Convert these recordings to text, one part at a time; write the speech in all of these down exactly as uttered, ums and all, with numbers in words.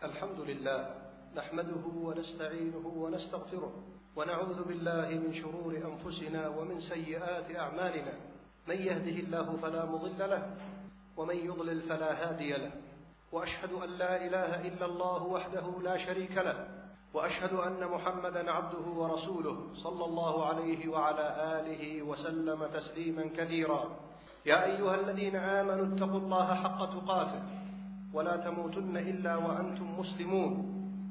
الحمد لله نحمده ونستعينه ونستغفره ونعوذ بالله من شرور أنفسنا ومن سيئات أعمالنا، من يهده الله فلا مضل له ومن يضلل فلا هادي له، وأشهد أن لا إله إلا الله وحده لا شريك له، وأشهد أن محمدا عبده ورسوله صلى الله عليه وعلى آله وسلم تسليما كثيرا. يا أيها الذين آمنوا اتقوا الله حق تقاته ولا تموتن إلا وأنتم مسلمون.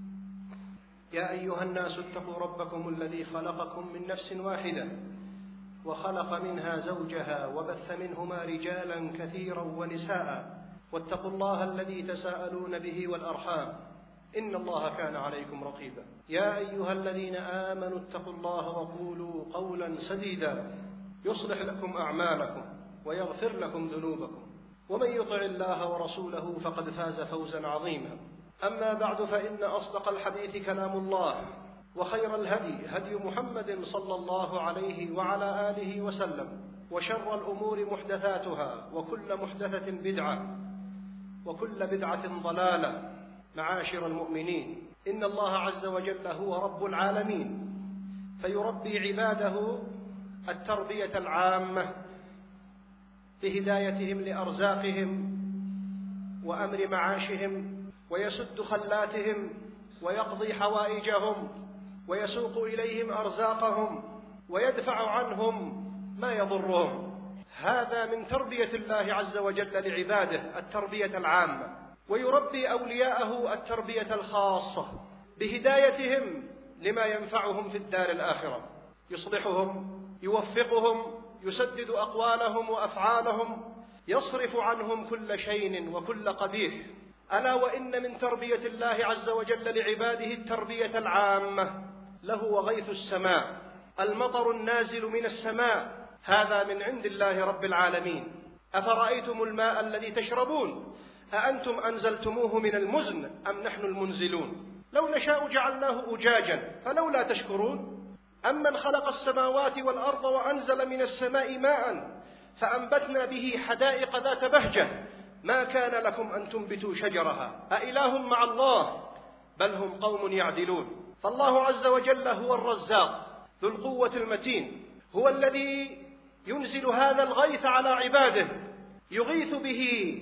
يا أيها الناس اتقوا ربكم الذي خلقكم من نفس واحدة وخلق منها زوجها وبث منهما رجالا كثيرا ونساء، واتقوا الله الذي تساءلون به والأرحام إن الله كان عليكم رقيبا. يا أيها الذين آمنوا اتقوا الله وقولوا قولا سديدا يصلح لكم أعمالكم ويغفر لكم ذنوبكم، ومن يطع الله ورسوله فقد فاز فوزا عظيما. أما بعد، فإن أصدق الحديث كلام الله، وخير الهدي هدي محمد صلى الله عليه وعلى آله وسلم، وشر الأمور محدثاتها، وكل محدثة بدعة، وكل بدعة ضلالة. معاشر المؤمنين، إن الله عز وجل هو رب العالمين، فيربي عباده التربية العامة بهدايتهم لأرزاقهم وأمر معاشهم، ويسد خلاتهم ويقضي حوائجهم ويسوق إليهم أرزاقهم ويدفع عنهم ما يضرهم. هذا من تربية الله عز وجل لعباده التربية العامة، ويربي أولياءه التربية الخاصة بهدايتهم لما ينفعهم في الدار الآخرة، يصلحهم، يوفقهم، يسدد أقوالهم وأفعالهم، يصرف عنهم كل شين وكل قبيح. ألا وإن من تربية الله عز وجل لعباده التربية العامة له وغيث السماء، المطر النازل من السماء، هذا من عند الله رب العالمين. أفرأيتم الماء الذي تشربون أأنتم أنزلتموه من المزن أم نحن المنزلون؟ لو نشاء جعلناه أجاجا فلولا تشكرون. أمن خلق السماوات والأرض وأنزل من السماء ماء فأنبتنا به حدائق ذات بهجة ما كان لكم أن تنبتوا شجرها أإله مع الله بل هم قوم يعدلون. فالله عز وجل هو الرزاق ذو القوة المتين، هو الذي ينزل هذا الغيث على عباده، يغيث به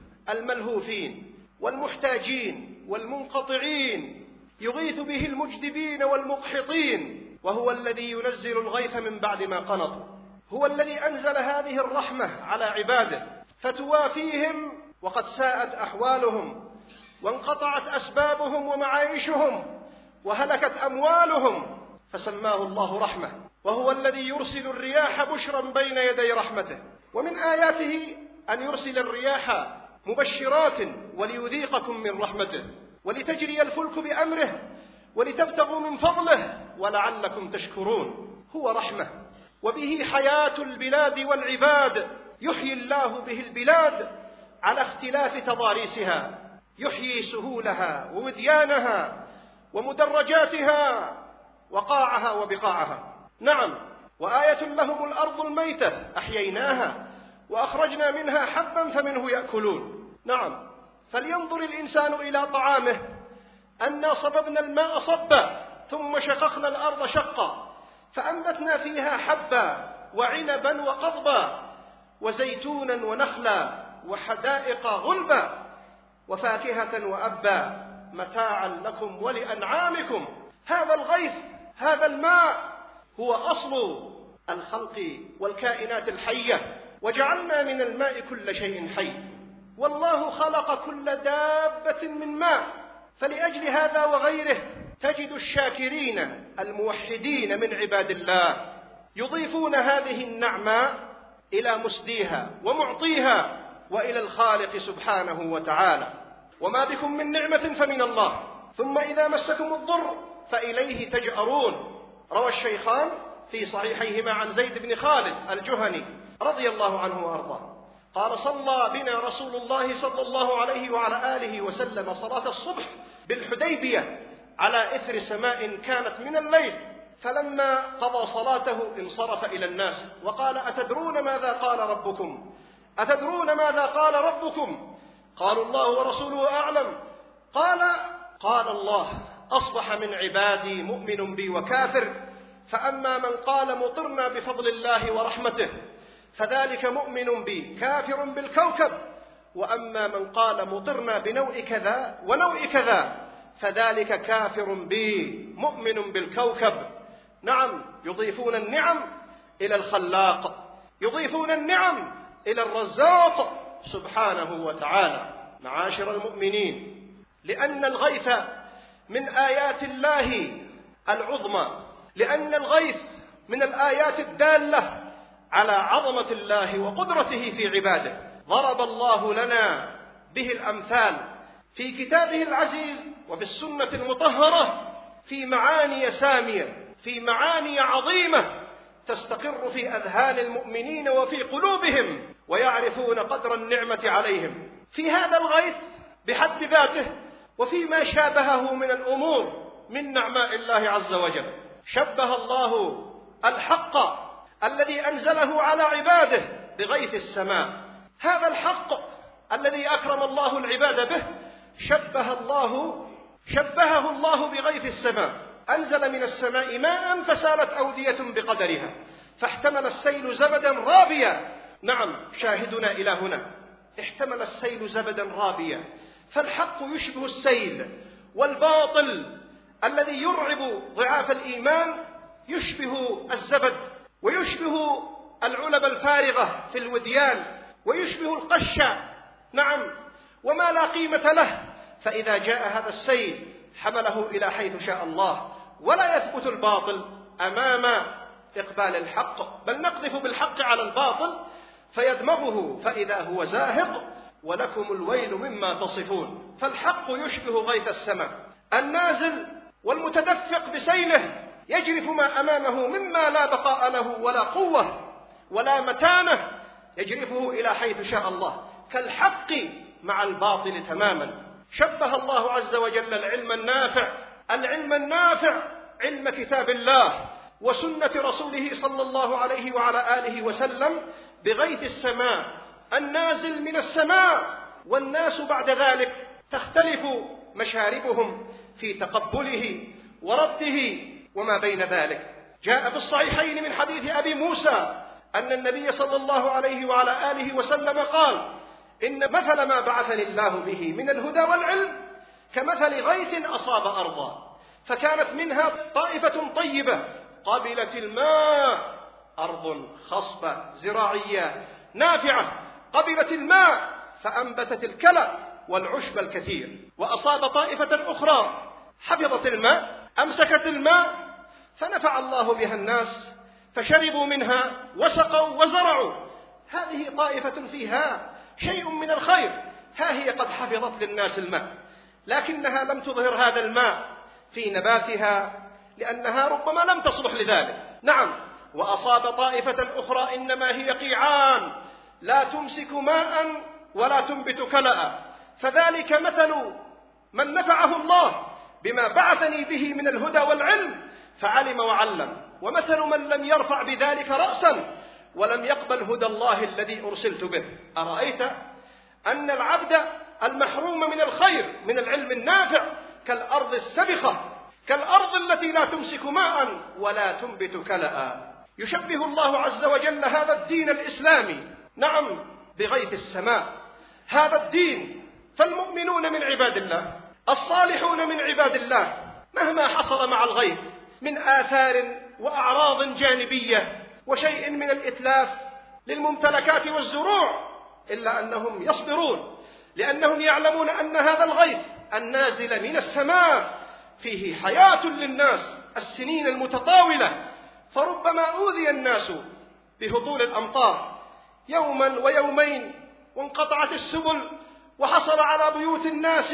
الملهوفين والمحتاجين والمنقطعين، يغيث به المجدبين والمقحطين، وهو الذي ينزل الغيث من بعد ما قنطوا. هو الذي أنزل هذه الرحمة على عباده فتوافيهم وقد ساءت أحوالهم وانقطعت أسبابهم ومعايشهم وهلكت أموالهم، فسماه الله رحمة. وهو الذي يرسل الرياح بشرا بين يدي رحمته، ومن آياته أن يرسل الرياح مبشرات وليذيقكم من رحمته ولتجري الفلك بأمره ولتبتغوا من فضله ولعلكم تشكرون. هو رحمة، وبه حياة البلاد والعباد، يحيي الله به البلاد على اختلاف تضاريسها، يحيي سهولها ووديانها ومدرجاتها وقاعها وبقاعها. نعم، وآية لهم الأرض الميتة أحييناها وأخرجنا منها حبا فمنه يأكلون. نعم، فلينظر الإنسان إلى طعامه، أنا صببنا الماء صبا ثم شققنا الأرض شقا فأنبتنا فيها حبا وعنبا وقضبا وزيتونا ونخلا وحدائق غلبا وفاكهة وأبا متاعا لكم ولأنعامكم. هذا الغيث، هذا الماء هو أصل الخلق والكائنات الحية، وجعلنا من الماء كل شيء حي، والله خلق كل دابة من ماء. فلأجل هذا وغيره تجد الشاكرين الموحدين من عباد الله يضيفون هذه النعمة إلى مسديها ومعطيها وإلى الخالق سبحانه وتعالى. وما بكم من نعمة فمن الله، ثم إذا مسكم الضر فإليه تجأرون. روى الشيخان في صحيحيهما عن زيد بن خالد الجهني رضي الله عنه وأرضاه قال: صلى بنا رسول الله صلى الله عليه وعلى آله وسلم صلاة الصبح بالحديبية على إثر سماء كانت من الليل، فلما قضى صلاته انصرف إلى الناس وقال: أتدرون ماذا قال ربكم؟ أتدرون ماذا قال ربكم؟ قالوا: الله ورسوله أعلم. قال: قال الله: أصبح من عبادي مؤمن بي وكافر، فأما من قال مطرنا بفضل الله ورحمته فذلك مؤمن بي كافر بالكوكب، وأما من قال مطرنا بنوء كذا ونوء كذا فذلك كافر بي مؤمن بالكوكب. نعم، يضيفون النعم إلى الخلاق، يضيفون النعم إلى الرزاق سبحانه وتعالى. معاشر المؤمنين، لأن الغيث من آيات الله العظمى، لأن الغيث من الآيات الدالة على عظمة الله وقدرته في عباده. ضرب الله لنا به الأمثال في كتابه العزيز وفي السنة المطهرة في معاني سامية، في معاني عظيمة تستقر في أذهان المؤمنين وفي قلوبهم، ويعرفون قدر النعمة عليهم في هذا الغيث بحد ذاته وفيما شابهه من الأمور من نعماء الله عز وجل. شبه الله الحق الذي أنزله على عباده بغيث السماء. هذا الحق الذي أكرم الله العباد به شبه الله شبهه الله بغيث السماء. أنزل من السماء ماء فسالت أودية بقدرها فاحتمل السيل زبدا رابيا. نعم، شاهدنا إلى هنا، احتمل السيل زبدا رابيا. فالحق يشبه السيل، والباطل الذي يرعب ضعاف الإيمان يشبه الزبد، ويشبه العلب الفارغة في الوديان، ويشبه القش. نعم، وما لا قيمة له. فإذا جاء هذا السيل حمله إلى حيث شاء الله، ولا يثبت الباطل أمام إقبال الحق، بل نقذف بالحق على الباطل فيدمغه فإذا هو زاهق، ولكم الويل مما تصفون. فالحق يشبه غيث السماء النازل والمتدفق بسيله، يجرف ما أمامه مما لا بقاء له ولا قوة ولا متانة، يجرفه إلى حيث شاء الله، كالحق مع الباطل تماما. شبه الله عز وجل العلم النافع العلم النافع علم كتاب الله وسنة رسوله صلى الله عليه وعلى آله وسلم بغيث السماء النازل من السماء. والناس بعد ذلك تختلف مشاربهم في تقبله ورده وما بين ذلك. جاء في الصحيحين من حديث أبي موسى أن النبي صلى الله عليه وعلى آله وسلم قال: إن مثل ما بعثني الله به من الهدى والعلم كمثل غيث أصاب أرضا فكانت منها طائفة طيبة قبلت الماء، أرض خصبة زراعية نافعة قبلت الماء فأنبتت الكلى والعشب الكثير، وأصاب طائفة أخرى حفظت الماء أمسكت الماء فنفع الله بها الناس فشربوا منها وسقوا وزرعوا. هذه طائفة فيها شيء من الخير، ها هي قد حفظت للناس الماء، لكنها لم تظهر هذا الماء في نباتها لأنها ربما لم تصلح لذلك. نعم، وأصاب طائفة أخرى إنما هي قيعان لا تمسك ماء ولا تنبت كلأ، فذلك مثل من نفعه الله بما بعثني به من الهدى والعلم فعلم وعلم، ومثل من لم يرفع بذلك رأسا ولم يقبل هدى الله الذي أرسلت به. أرأيت أن العبد المحروم من الخير من العلم النافع كالأرض السبخة، كالأرض التي لا تمسك ماء ولا تنبت كلأ. يشبه الله عز وجل هذا الدين الإسلامي نعم بغيث السماء، هذا الدين. فالمؤمنون من عباد الله الصالحون من عباد الله مهما حصل مع الغيث من آثار وأعراض جانبية وشيء من الإتلاف للممتلكات والزروع إلا أنهم يصبرون، لأنهم يعلمون أن هذا الغيث النازل من السماء فيه حياة للناس السنين المتطاولة. فربما أوذي الناس بهطول الأمطار يوما ويومين وانقطعت السبل وحصل على بيوت الناس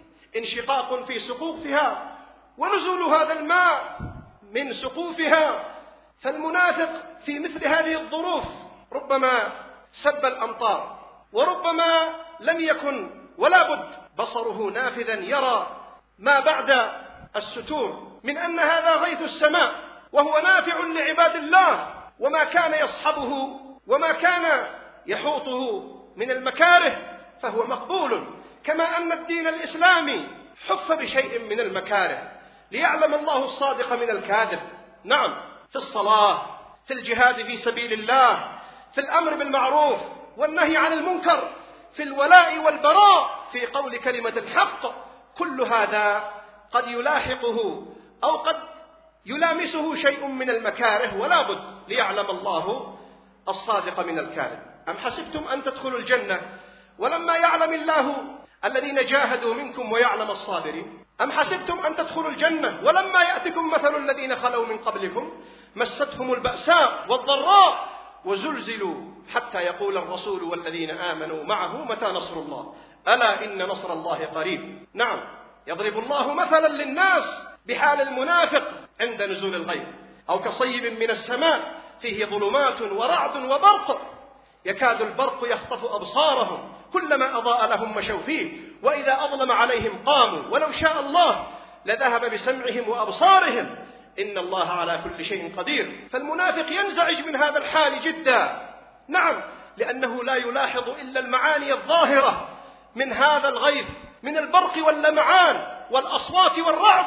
انشقاق في سقوفها ونزول هذا الماء من سقوفها. فالمنافق في مثل هذه الظروف ربما سب الأمطار، وربما لم يكن ولا بد بصره نافذا يرى ما بعد الستور من أن هذا غيث السماء وهو نافع لعباد الله، وما كان يصحبه وما كان يحوطه من المكاره فهو مقبول. كما أن الدين الإسلامي حف بشيء من المكاره ليعلم الله الصادق من الكاذب. نعم، في الصلاة، في الجهاد في سبيل الله، في الأمر بالمعروف والنهي عن المنكر، في الولاء والبراء، في قول كلمة الحق، كل هذا قد يلاحقه أو قد يلامسه شيء من المكاره، ولا بد ليعلم الله الصادق من الكاذب. أم حسبتم أن تدخلوا الجنة ولما يعلم الله الذين جاهدوا منكم ويعلم الصابرين؟ أم حسبتم أن تدخلوا الجنة ولما يأتكم مثل الذين خلوا من قبلكم مستهم البأساء والضراء وزلزلوا حتى يقول الرسول والذين آمنوا معه متى نصر الله ألا إن نصر الله قريب. نعم، يضرب الله مثلا للناس بحال المنافق عند نزول الغيث، أو كصيب من السماء فيه ظلمات ورعد وبرق يكاد البرق يخطف أبصارهم كلما أضاء لهم مشوا فيه وإذا أظلم عليهم قاموا ولو شاء الله لذهب بسمعهم وأبصارهم إن الله على كل شيء قدير. فالمنافق ينزعج من هذا الحال جدا، نعم، لأنه لا يلاحظ إلا المعاني الظاهرة من هذا الغيث من البرق واللمعان والأصوات والرعد،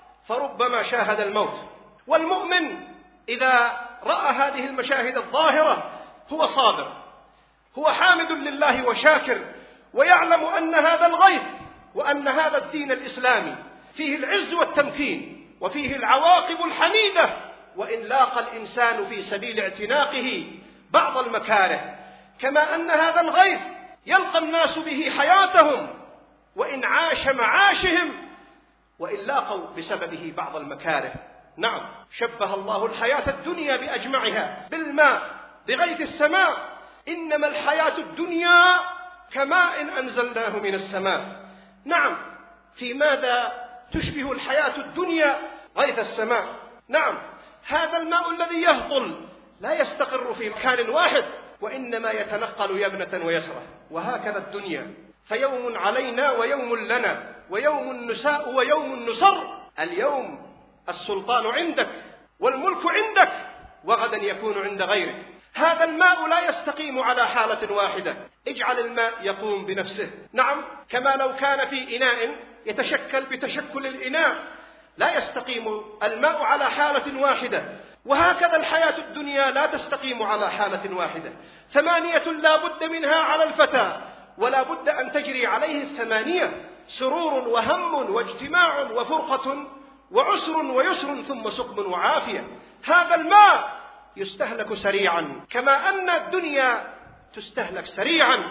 فربما شاهد الموت. والمؤمن إذا رأى هذه المشاهد الظاهرة هو صابر، هو حامد لله وشاكر، ويعلم أن هذا الغيث وأن هذا الدين الإسلامي فيه العز والتمكين وفيه العواقب الحميدة، وإن لاقى الإنسان في سبيل اعتناقه بعض المكاره، كما أن هذا الغيث يلقى الناس به حياتهم وإن عاش معاشهم وإن لاقوا بسببه بعض المكاره. نعم، شبه الله الحياة الدنيا بأجمعها بالماء بغيث السماء، إنما الحياة الدنيا كماء أنزلناه من السماء. نعم، في ماذا تشبه الحياة الدنيا غيث السماء؟ نعم، هذا الماء الذي يهطل لا يستقر في مكان واحد وإنما يتنقل يمنة ويسرة، وهكذا الدنيا، فيوم علينا ويوم لنا ويوم نساء ويوم نصر. اليوم السلطان عندك والملك عندك وغدا يكون عند غيرك. هذا الماء لا يستقيم على حالة واحدة، اجعل الماء يقوم بنفسه. نعم، كما لو كان في إناء يتشكل بتشكل الإناء لا يستقيم الماء على حالة واحدة، وهكذا الحياة الدنيا لا تستقيم على حالة واحدة. ثمانية لا بد منها على الفتى ولا بد أن تجري عليه الثمانية: سرور وهم واجتماع وفرقة وعسر ويسر ثم سقم وعافية. هذا الماء يستهلك سريعا كما أن الدنيا تستهلك سريعا،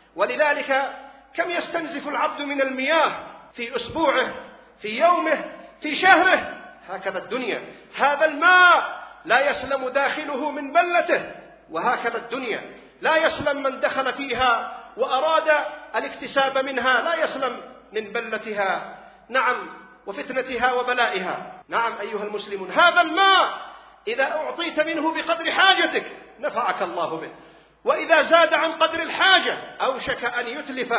ولذلك كم يستنزف العبد من المياه في أسبوعه، في يومه، في شهره. هكذا الدنيا، هذا الماء لا يسلم داخله من بلته، وهكذا الدنيا لا يسلم من دخل فيها وأراد الاكتساب منها، لا يسلم من بلتها، نعم، وفتنتها وبلائها. نعم أيها المسلمون، هذا الماء إذا أعطيت منه بقدر حاجتك نفعك الله به، وإذا زاد عن قدر الحاجة أوشك أن يتلف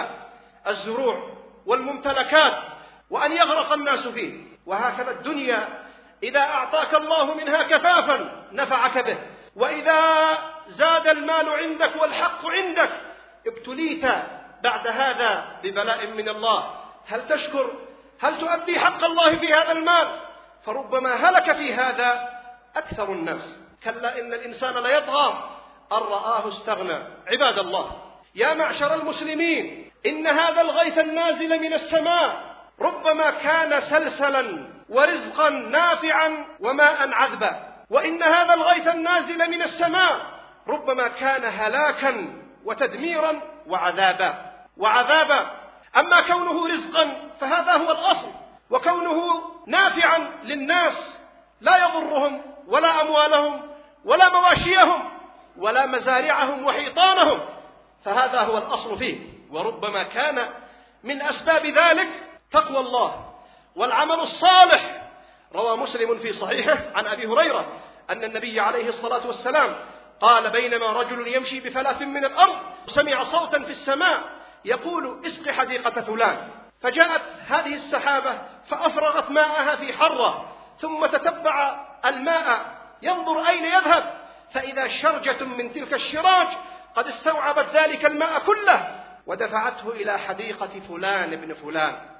الزروع والممتلكات وأن يغرق الناس فيه. وهكذا الدنيا إذا أعطاك الله منها كفافا نفعك به، وإذا زاد المال عندك والحق عندك ابتليت بعد هذا ببلاء من الله. هل تشكر؟ هل تؤدي حق الله في هذا المال؟ فربما هلك في هذا أكثر الناس. كلا إن الإنسان ليطغى أن رآه استغنى. عباد الله، يا معشر المسلمين، إن هذا الغيث النازل من السماء ربما كان سلسلا ورزقا نافعا وماء عذبا، وإن هذا الغيث النازل من السماء ربما كان هلاكا وتدميرا وعذابا وعذابا. أما كونه رزقا فهذا هو الأصل، وكونه نافعا للناس لا يضرهم ولا أموالهم ولا مواشيهم ولا مزارعهم وحيطانهم، فهذا هو الأصل فيه. وربما كان من أسباب ذلك تقوى الله والعمل الصالح. روى مسلم في صحيحه عن أبي هريرة أن النبي عليه الصلاة والسلام قال: بينما رجل يمشي بفلاة من الأرض سمع صوتا في السماء يقول: اسق حديقة فلان، فجاءت هذه السحابة فأفرغت ماءها في حرة، ثم تتبع الماء ينظر أين يذهب، فإذا شرجة من تلك الشراج قد استوعبت ذلك الماء كله ودفعته إلى حديقة فلان ابن فلان.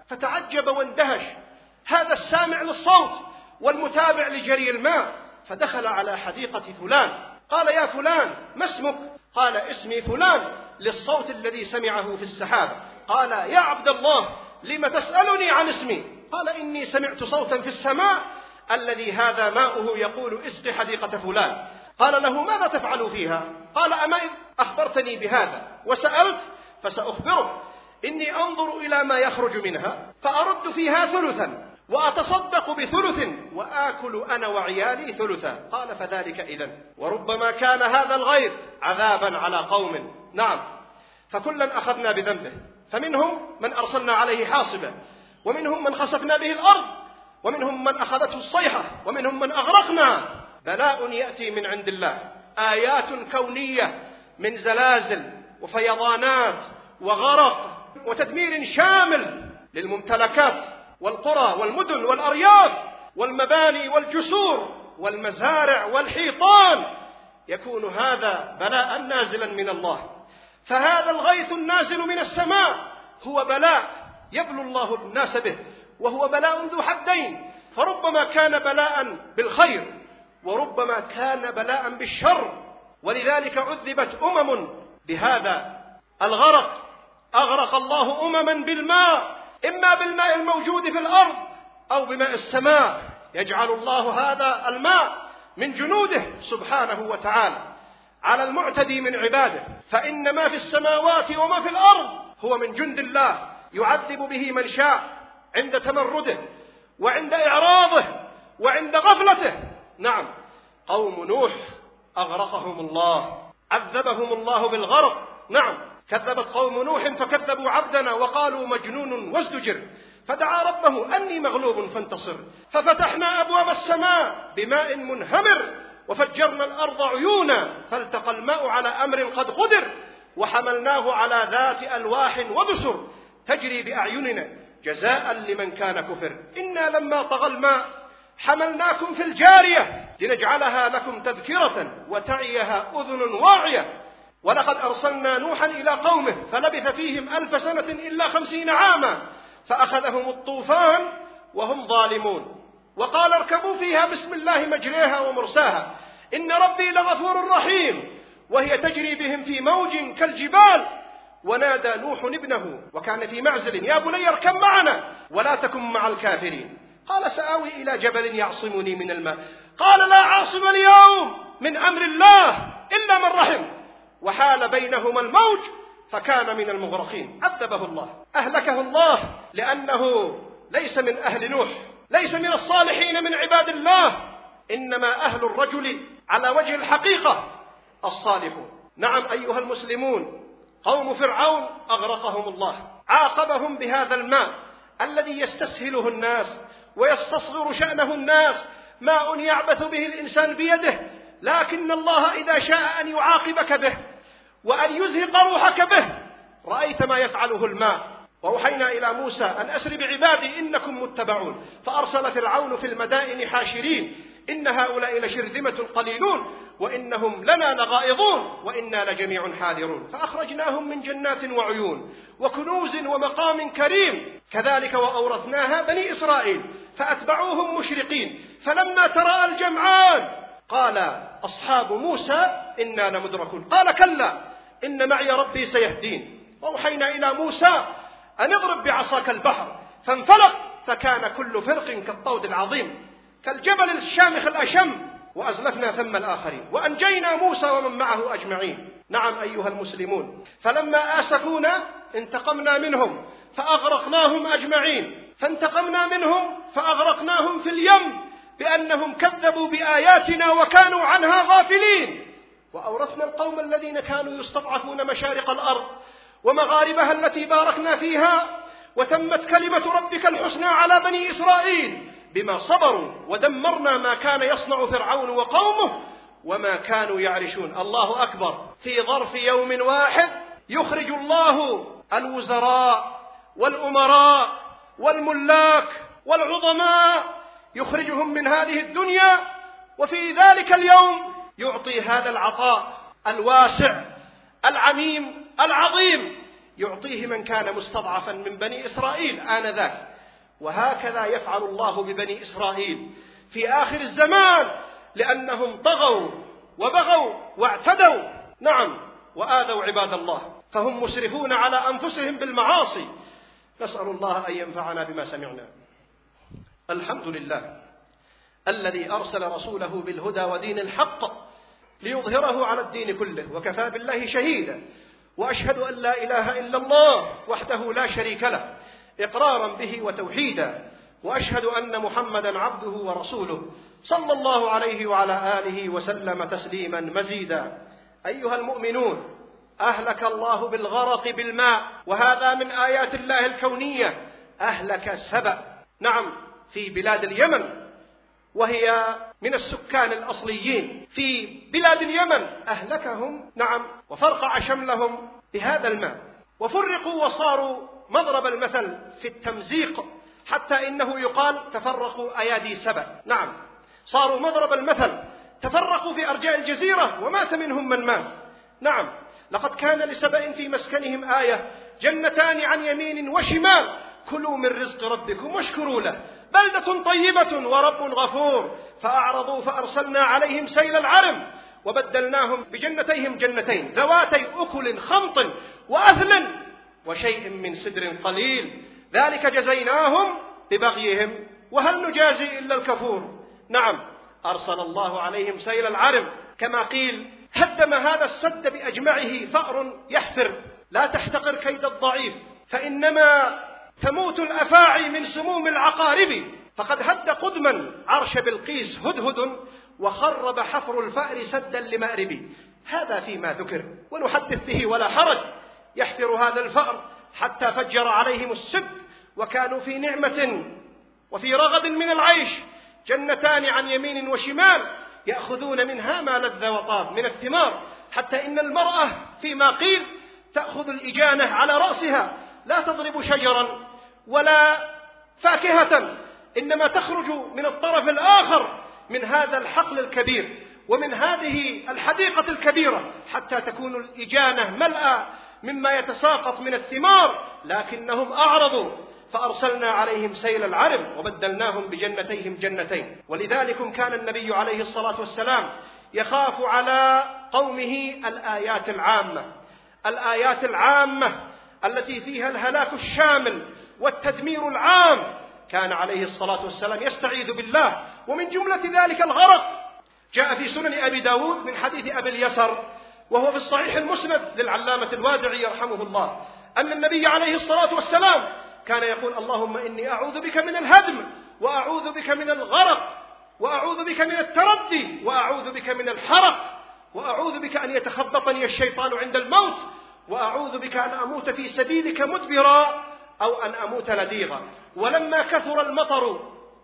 فتعجب واندهش هذا السامع للصوت والمتابع لجري الماء، فدخل على حديقة فلان قال: يا فلان ما اسمك؟ قال: اسمي فلان، للصوت الذي سمعه في السحابة. قال: يا عبد الله لم تسألني عن اسمي؟ قال: إني سمعت صوتا في السماء الذي هذا ماؤه يقول: اسق حديقة فلان. قال له: ماذا تفعل فيها؟ قال: أما إذ أخبرتني بهذا وسألت فسأخبرك. إني أنظر إلى ما يخرج منها فأرد فيها ثلثا وأتصدق بثلث وآكل أنا وعيالي ثلثا. قال: فذلك إذن. وربما كان هذا الغيث عذابا على قوم. نعم، فكلا أخذنا بذنبه، فمنهم من أرسلنا عليه حاصبا، ومنهم من خسفنا به الأرض، ومنهم من أخذته الصيحة، ومنهم من أغرقنا. بلاء يأتي من عند الله، آيات كونية من زلازل وفيضانات وغرق وتدمير شامل للممتلكات والقرى والمدن والأرياف والمباني والجسور والمزارع والحيطان. يكون هذا بلاء نازلا من الله. فهذا الغيث النازل من السماء هو بلاء يبلو الله الناس به، وهو بلاء ذو حدين، فربما كان بلاء بالخير وربما كان بلاء بالشر. ولذلك عذبت أمم بهذا الغرق. أغرق الله أمما بالماء، إما بالماء الموجود في الأرض أو بماء السماء. يجعل الله هذا الماء من جنوده سبحانه وتعالى على المعتدي من عباده. فإن ما في السماوات وما في الأرض هو من جند الله، يعذب به من شاء عند تمرده وعند إعراضه وعند غفلته. نعم، قوم نوح أغرقهم الله، عذبهم الله بالغرق. نعم، كذبت قوم نوح فكذبوا عبدنا وقالوا مجنون وازدجر، فدعا ربه أني مغلوب فانتصر، ففتحنا أبواب السماء بماء منهمر وفجرنا الأرض عيونا فالتقى الماء على أمر قد قدر وحملناه على ذات ألواح ودسر تجري بأعيننا جزاء لمن كان كفر. إنا لما طغى الماء حملناكم في الجارية لنجعلها لكم تذكرة وتعيها أذن واعية. ولقد أرسلنا نوحا إلى قومه فلبث فيهم ألف سنة إلا خمسين عاما فأخذهم الطوفان وهم ظالمون. وقال اركبوا فيها بسم الله مجريها ومرساها إن ربي لغفور رحيم وهي تجري بهم في موج كالجبال. ونادى نوح ابنه وكان في معزل يا بني اركب معنا ولا تكن مع الكافرين. قال سآوي إلى جبل يعصمني من الماء. قال لا عاصم اليوم من أمر الله إلا من رحم وحال بينهما الموج فكان من المغرقين. عذبه الله، أهلكه الله، لأنه ليس من أهل نوح، ليس من الصالحين من عباد الله، إنما أهل الرجل على وجه الحقيقة الصالحون. نعم أيها المسلمون، قوم فرعون أغرقهم الله، عاقبهم بهذا الماء الذي يستسهله الناس ويستصغر شأنه الناس، ماء يعبث به الإنسان بيده، لكن الله إذا شاء أن يعاقبك به وأن يزهق روحك به رأيت ما يفعله الماء. وأوحينا إلى موسى أن أسر بعبادي إنكم متبعون فأرسل فرعون في المدائن حاشرين إن هؤلاء لشرذمة قليلون وإنهم لنا لغائظون وإنا لجميع حاذرون. فأخرجناهم من جنات وعيون وكنوز ومقام كريم كذلك وأورثناها بني إسرائيل فأتبعوهم مشرقين. فلما تراءى الجمعان قال أصحاب موسى إنا لمدركون قال كلا إن معي ربي سيهدين. وأوحينا إلى موسى أن اضرب بعصاك البحر فانفلق فكان كل فرق كالطود العظيم كالجبل الشامخ الأشم وأزلفنا ثم الآخرين وأنجينا موسى ومن معه أجمعين. نعم أيها المسلمون، فلما آسفونا انتقمنا منهم فأغرقناهم أجمعين. فانتقمنا منهم فأغرقناهم في اليم بأنهم كذبوا بآياتنا وكانوا عنها غافلين. وأورثنا القوم الذين كانوا يستضعفون مشارق الأرض ومغاربها التي باركنا فيها وتمت كلمة ربك الحسنى على بني إسرائيل بما صبروا ودمرنا ما كان يصنع فرعون وقومه وما كانوا يعرشون. الله أكبر. في ظرف يوم واحد يخرج الله الوزراء والأمراء والملاك والعظماء يخرجهم من هذه الدنيا وفي ذلك اليوم يعطي هذا العطاء الواسع العميم العظيم يعطيه من كان مستضعفا من بني إسرائيل آنذاك. وهكذا يفعل الله ببني إسرائيل في آخر الزمان، لأنهم طغوا وبغوا واعتدوا، نعم، وآذوا عباد الله، فهم مسرفون على أنفسهم بالمعاصي. نسأل الله أن ينفعنا بما سمعنا. الحمد لله الذي أرسل رسوله بالهدى ودين الحق ليظهره على الدين كله، وكفى بالله شهيدا. وأشهد أن لا إله إلا الله وحده لا شريك له إقرارا به وتوحيدا، وأشهد أن محمدا عبده ورسوله صلى الله عليه وعلى آله وسلم تسليما مزيدا. أيها المؤمنون، أهلك الله بالغرق بالماء، وهذا من آيات الله الكونية. أهلك سبأ، نعم، في بلاد اليمن، وهي من السكان الأصليين في بلاد اليمن، أهلكهم، نعم، وفرقع شملهم بهذا الماء، وفرقوا وصاروا مضرب المثل في التمزيق، حتى إنه يقال تفرقوا أيادي سبأ، نعم، صاروا مضرب المثل، تفرقوا في أرجاء الجزيرة ومات منهم من مات. نعم، لقد كان لسبأ في مسكنهم آية، جنتان عن يمين وشمال، كلوا من رزق ربكم واشكروا له، بلدة طيبة ورب غفور. فأعرضوا فأرسلنا عليهم سيل العرم وبدلناهم بجنتيهم جنتين ذواتي أكل خمط وأثل وشيء من سدر قليل، ذلك جزيناهم ببغيهم وهل نجازي إلا الكفور. نعم، أرسل الله عليهم سيل العرم، كما قيل هدم هذا السد بأجمعه فأر يحفر، لا تحتقر كيد الضعيف، فإنما تموت الأفاعي من سموم العقارب. فقد هد قدما عرش بلقيس هدهد، وخرب حفر الفأر سدا لمأرب. هذا فيما ذكر، ونحدث به ولا حرج. يحفر هذا الفأر حتى فجر عليهم السد، وكانوا في نعمة وفي رغد من العيش، جنتان عن يمين وشمال يأخذون منها ما لذ وطاب من الثمار، حتى إن المرأة فيما قيل تأخذ الإجانة على رأسها، لا تضرب شجرا ولا فاكهة، إنما تخرج من الطرف الآخر من هذا الحقل الكبير ومن هذه الحديقة الكبيرة، حتى تكون الإجانة ملأى مما يتساقط من الثمار، لكنهم أعرضوا فأرسلنا عليهم سيل العرم وبدلناهم بجنتيهم جنتين. ولذلك كان النبي عليه الصلاة والسلام يخاف على قومه الآيات العامة، الآيات العامة التي فيها الهلاك الشامل والتدمير العام. كان عليه الصلاة والسلام يستعيذ بالله، ومن جملة ذلك الغرق. جاء في سنن أبي داود من حديث أبي اليسر، وهو في الصحيح المسند للعلامة الوادعي يرحمه الله، أن النبي عليه الصلاة والسلام كان يقول: اللهم إني أعوذ بك من الهدم، وأعوذ بك من الغرق، وأعوذ بك من التردي، وأعوذ بك من الحرق، وأعوذ بك أن يتخبطني الشيطان عند الموت، وأعوذ بك أن أموت في سبيلك مدبرا أو أن أموت لديغا. ولما كثر المطر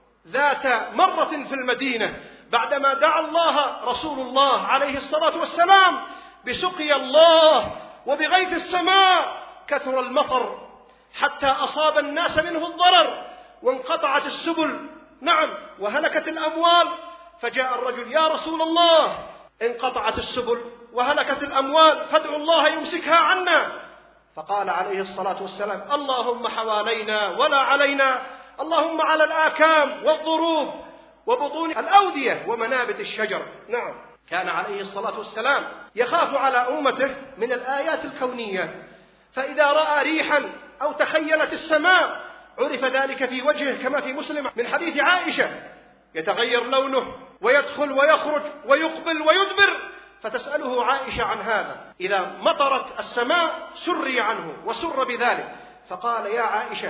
ذات مرة في المدينة، بعدما دعا الله رسول الله عليه الصلاة والسلام بسقي الله وبغيث السماء، كثر المطر حتى أصاب الناس منه الضرر، وانقطعت السبل، نعم، وهلكت الأموال. فجاء الرجل: يا رسول الله، انقطعت السبل وهلكت الأموال، فادعوا الله يمسكها عنا. فقال عليه الصلاة والسلام: اللهم حوالينا ولا علينا، اللهم على الآكام والضروب وبطون الأودية ومنابت الشجر. نعم، كان عليه الصلاة والسلام يخاف على أمته من الآيات الكونية، فإذا رأى ريحا أو تخيلت السماء عرف ذلك في وجهه، كما في مسلم من حديث عائشة: يتغير لونه ويدخل ويخرج ويقبل ويدبر، فتسأله عائشة عن هذا. إذا مطرت السماء سري عنه وسر بذلك، فقال: يا عائشة،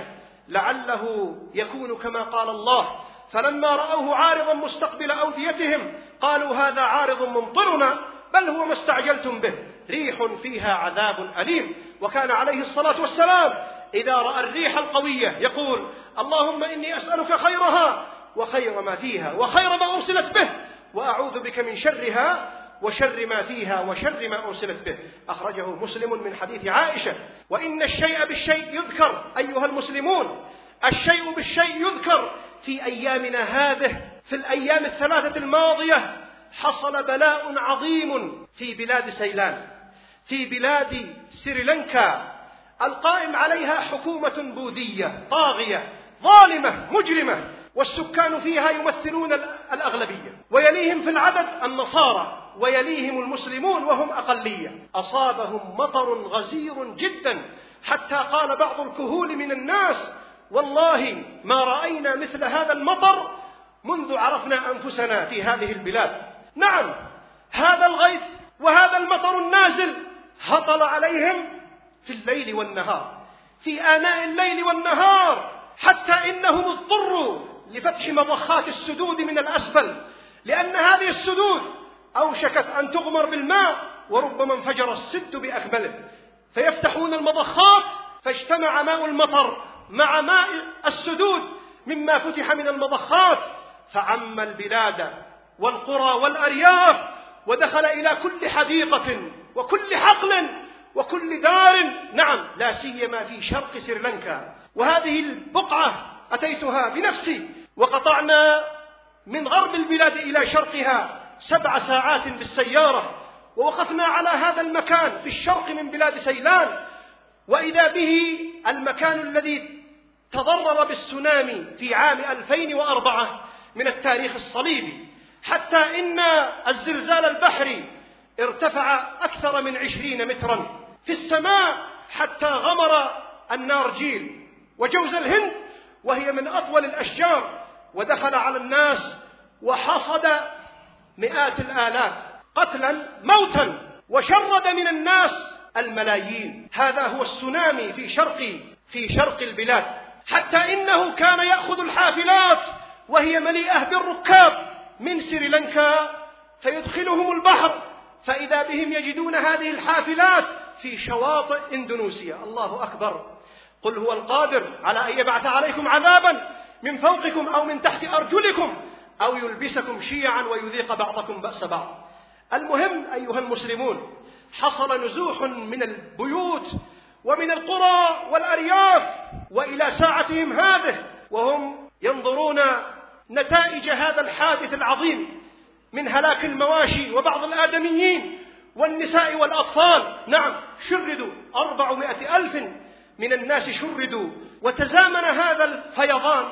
لعله يكون كما قال الله. فلما رأوه عارضا مستقبل أوديتهم قالوا: هذا عارض ممطرنا، بل هو ما استعجلتم به، ريح فيها عذاب أليم. وكان عليه الصلاة والسلام إذا رأى الريح القوية يقول: اللهم إني أسألك خيرها وخير ما فيها وخير ما أرسلت به، وأعوذ بك من شرها وشر ما فيها وشر ما أرسلت به. أخرجه مسلم من حديث عائشة. وإن الشيء بالشيء يذكر أيها المسلمون، الشيء بالشيء يذكر. في أيامنا هذه، في الأيام الثلاثة الماضية، حصل بلاء عظيم في بلاد سيلان، في بلاد سريلانكا، القائم عليها حكومة بوذية طاغية ظالمة مجرمة، والسكان فيها يمثلون الأغلبية، ويليهم في العدد النصارى، ويليهم المسلمون وهم أقلية. أصابهم مطر غزير جدا، حتى قال بعض الكهول من الناس: والله ما رأينا مثل هذا المطر منذ عرفنا أنفسنا في هذه البلاد. نعم، هذا الغيث وهذا المطر النازل هطل عليهم في الليل والنهار، في آناء الليل والنهار، حتى إنهم اضطروا لفتح مضخات السدود من الأسفل، لأن هذه السدود أوشكت أن تغمر بالماء، وربما انفجر السد بأكمله، فيفتحون المضخات، فاجتمع ماء المطر مع ماء السدود مما فتح من المضخات، فعم البلاد والقرى والأرياف، ودخل إلى كل حديقة وكل حقل وكل دار، نعم، لا سيما في شرق سريلانكا. وهذه البقعة أتيتها بنفسي، وقطعنا من غرب البلاد إلى شرقها سبع ساعات بالسيارة، ووقفنا على هذا المكان في الشرق من بلاد سيلان، وإذا به المكان الذي تضرر بالسونامي في عام ألفين وأربعة من التاريخ الصليبي، حتى إن الزلزال البحري ارتفع أكثر من عشرين مترا في السماء، حتى غمر النارجيل وجوز الهند، وهي من أطول الأشجار، ودخل على الناس وحصد مئات الآلاف قتلا موتا، وشرد من الناس الملايين. هذا هو السونامي في شرق في شرق البلاد، حتى إنه كان يأخذ الحافلات وهي مليئة بالركاب من سريلانكا فيدخلهم البحر، فإذا بهم يجدون هذه الحافلات في شواطئ إندونيسيا. الله أكبر. قل هو القادر على أن يبعث عليكم عذابا من فوقكم أو من تحت أرجلكم أو يلبسكم شيعا ويذيق بعضكم بأس بعض. المهم أيها المسلمون، حصل نزوح من البيوت ومن القرى والأرياف، وإلى ساعتهم هذه وهم ينظرون نتائج هذا الحادث العظيم من هلاك المواشي وبعض الآدميين والنساء والأطفال. نعم، شردوا أربعمائة ألف من الناس شردوا. وتزامن هذا الفيضان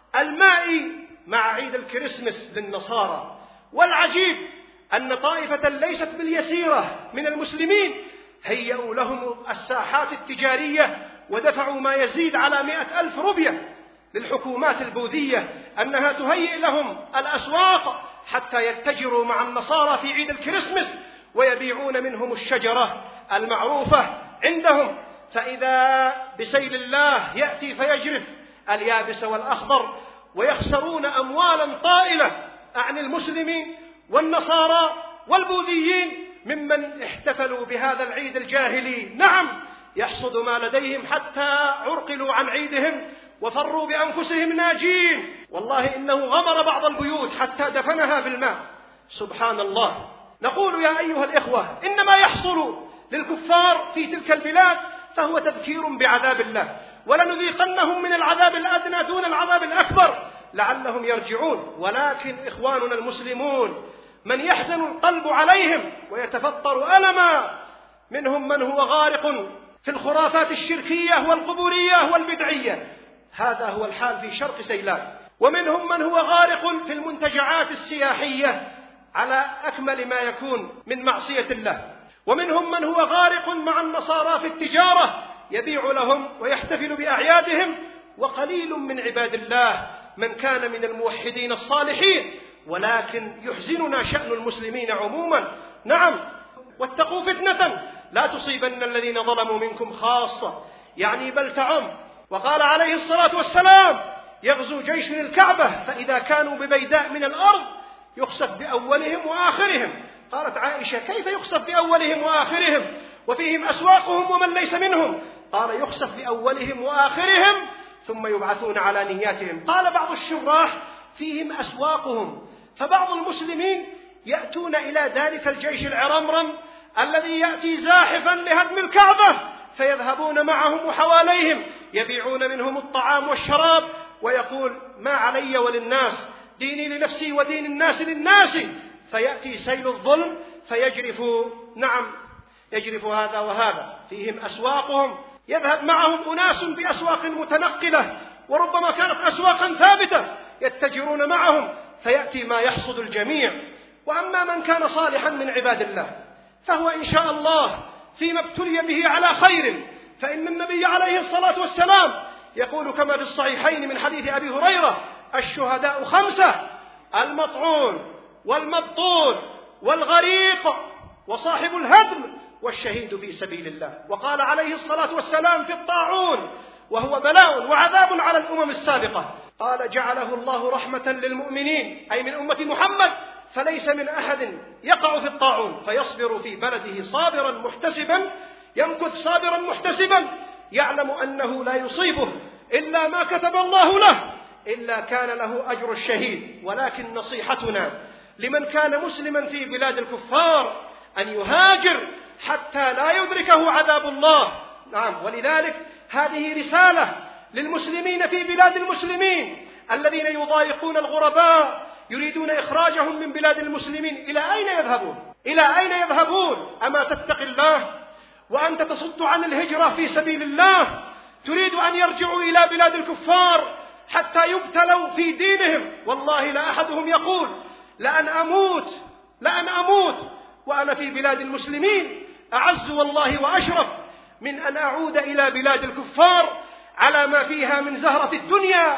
المائي مع عيد الكريسماس للنصارى، والعجيب أن طائفة ليست باليسيرة من المسلمين هيئوا لهم الساحات التجارية، ودفعوا ما يزيد على مئة ألف روبية للحكومات البوذية أنها تهيئ لهم الأسواق حتى يتجروا مع النصارى في عيد الكريسماس، ويبيعون منهم الشجرة المعروفة عندهم. فإذا بسيل الله يأتي فيجرف اليابس والأخضر، ويخسرون أموالا طائلة عن المسلمين والنصارى والبوذيين ممن احتفلوا بهذا العيد الجاهلي. نعم، يحصد ما لديهم حتى عرقلوا عن عيدهم وفروا بأنفسهم ناجين. والله إنه غمر بعض البيوت حتى دفنها بالماء. سبحان الله. نقول يا أيها الإخوة، إنما يحصل للكفار في تلك البلاد فهو تذكير بعذاب الله، ولنذيقنهم من العذاب الأدنى دون العذاب الأكبر لعلهم يرجعون. ولكن إخواننا المسلمون من يحزن القلب عليهم ويتفطر ألما، منهم من هو غارق في الخرافات الشركية والقبورية والبدعية، هذا هو الحال في شرق سيلان، ومنهم من هو غارق في المنتجعات السياحية على أكمل ما يكون من معصية الله، ومنهم من هو غارق مع النصارى في التجارة يبيع لهم ويحتفل بأعيادهم. وقليل من عباد الله من كان من الموحدين الصالحين. ولكن يحزننا شأن المسلمين عموما. نعم، واتقوا فتنة لا تصيبن الذين ظلموا منكم خاصة، يعني بل تعم. وقال عليه الصلاة والسلام: يغزو جيش الكعبة فإذا كانوا ببيداء من الأرض يخسف بأولهم وآخرهم. قالت عائشة: كيف يخسف بأولهم وآخرهم وفيهم أسواقهم ومن ليس منهم؟ قال: يخسف بأولهم وآخرهم ثم يبعثون على نياتهم. قال بعض الشراح: فيهم أسواقهم. فبعض المسلمين يأتون إلى ذلك الجيش العرمرم الذي يأتي زاحفا لهدم الكعبة، فيذهبون معهم وحواليهم يبيعون منهم الطعام والشراب، ويقول: ما علي وللناس، ديني لنفسي ودين الناس للناس. فيأتي سيل الظلم فيجرف، نعم، يجرف هذا وهذا. فيهم أسواقهم يذهب معهم أناس بأسواق متنقلة وربما كانت أسواقا ثابتة يتجرون معهم فيأتي ما يحصد الجميع. وأما من كان صالحا من عباد الله فهو إن شاء الله فيما ابتلي به على خير، فإن النبي عليه الصلاة والسلام يقول كما في الصحيحين من حديث أبي هريرة: الشهداء خمسة: المطعون والمبطون والغريق وصاحب الهدم والشهيد في سبيل الله. وقال عليه الصلاة والسلام في الطاعون وهو بلاء وعذاب على الأمم السابقة، قال: جعله الله رحمة للمؤمنين، أي من أمة محمد، فليس من أحد يقع في الطاعون فيصبر في بلده صابرا محتسبا، يمكث صابرا محتسبا يعلم أنه لا يصيبه إلا ما كتب الله له إلا كان له أجر الشهيد. ولكن نصيحتنا لمن كان مسلما في بلاد الكفار أن يهاجر حتى لا يدركه عذاب الله. نعم، ولذلك هذه رسالة للمسلمين في بلاد المسلمين الذين يضايقون الغرباء يريدون إخراجهم من بلاد المسلمين. إلى أين يذهبون؟ إلى أين يذهبون؟ أما تتق الله وأنت تصد عن الهجرة في سبيل الله؟ تريد أن يرجعوا إلى بلاد الكفار حتى يبتلوا في دينهم. والله لا أحدهم يقول: لأن أموت لأن أموت وأنا في بلاد المسلمين أعز والله وأشرف من أن أعود إلى بلاد الكفار على ما فيها من زهرة الدنيا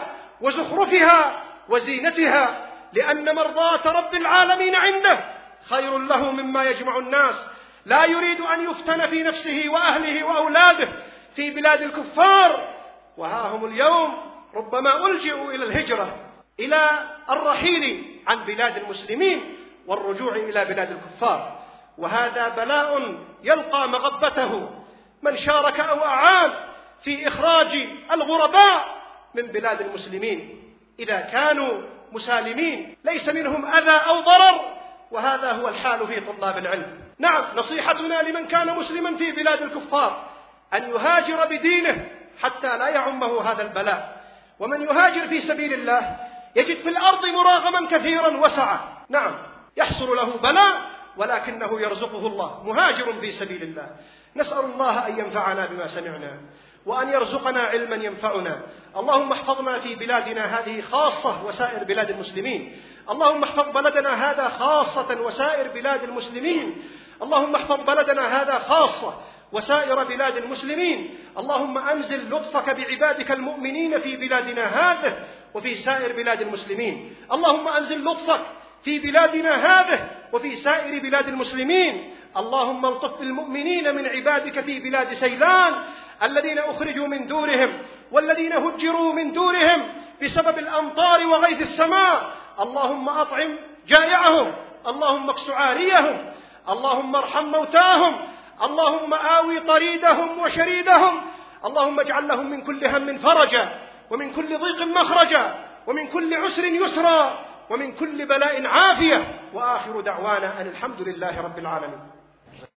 وزخرفها وزينتها، لأن مرضاة رب العالمين عنده خير له مما يجمع الناس. لا يريد أن يفتن في نفسه وأهله وأولاده في بلاد الكفار، وها هم اليوم ربما ألجئوا إلى الهجرة، إلى الرحيل عن بلاد المسلمين والرجوع إلى بلاد الكفار. وهذا بلاء يلقى مغبته من شارك أو أعان في إخراج الغرباء من بلاد المسلمين إذا كانوا مسالمين ليس منهم أذى أو ضرر، وهذا هو الحال في طلاب العلم. نعم، نصيحتنا لمن كان مسلما في بلاد الكفار أن يهاجر بدينه حتى لا يعمه هذا البلاء. ومن يهاجر في سبيل الله يجد في الأرض مراغما كثيرا وسعة. نعم، يحصل له بلاء ولكنه يرزقه الله، مهاجر في سبيل الله. نسأل الله أن ينفعنا بما سمعنا وأن يرزقنا علما ينفعنا. اللهم احفظنا في بلادنا هذه خاصة وسائر بلاد المسلمين. اللهم احفظ بلدنا هذا خاصة وسائر بلاد المسلمين. اللهم احفظ بلدنا هذا خاصة وسائر بلاد المسلمين. اللهم أنزل لطفك بعبادك المؤمنين في بلادنا هذه وفي سائر بلاد المسلمين. اللهم أنزل لطفك في بلادنا هذه وفي سائر بلاد المسلمين. اللهم الطف بالمؤمنين من عبادك في بلاد سيلان الذين أخرجوا من دورهم والذين هجروا من دورهم بسبب الأمطار وغيث السماء. اللهم أطعم جائعهم، اللهم اكس عاريهم، اللهم ارحم موتاهم، اللهم آوي طريدهم وشريدهم، اللهم اجعل لهم من كل هم فرجا ومن كل ضيق مخرجا ومن كل عسر يسرا ومن كل بلاء عافية. وآخر دعوانا أن الحمد لله رب العالمين.